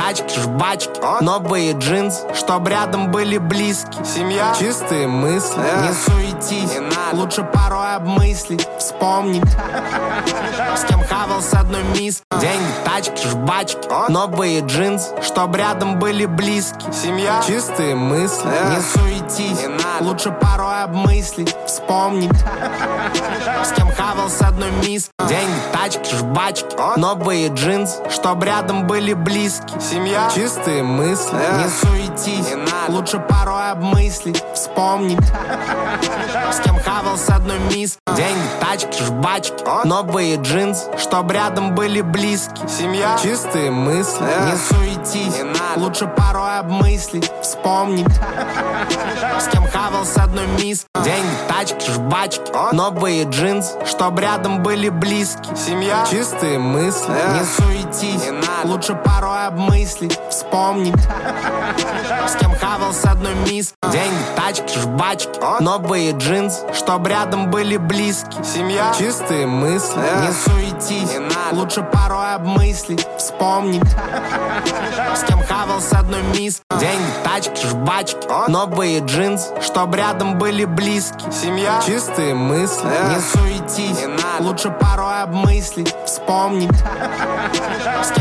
тачки, жбачки, новые джинсы, чтоб рядом были близкие. Семья, чистые мысли, не суетись, лучше порой обмыслить, вспомнить, с кем хавал с одной миски. Деньги, тачки, жбачки, новые джинсы, чтоб рядом были близкие. семья, Чистые мысли, не суетись, лучше порой обмыслить, вспомнить, с кем хавал с одной миски. Деньги, тачки, жбачки, новые джинсы, чтоб рядом были близкие. семья, Чистые мысли, не суетись, лучше порой обмыслить, вспомнить, с кем хавал с одной миски. Деньги, тачки, жбачки, новые джинсы, чтоб рядом были близкие. семья, Чистые мысли, не суетись, лучше порой обмыслить, вспомнить, с кем хавал с одной миски. Деньги, тачки, жбачки, новые джинсы, чтоб рядом были близкие. семья, Чистые мысли, не суетись, лучше порой обмыслить, вспомнить, с кем хавал с одной миски. Деньги, тачки, жбачки, новые джинсы, чтоб рядом были близкие. семья, Чистые мысли, не суетись, лучше порой обмыслить, вспомнить, с кем хавал с одной миски. Деньги, тачки, жбачки, новые джинсы, чтоб рядом были близкие. семья, Чистые мысли, не суетись, лучше порой обмыслить, вспомнить, с кем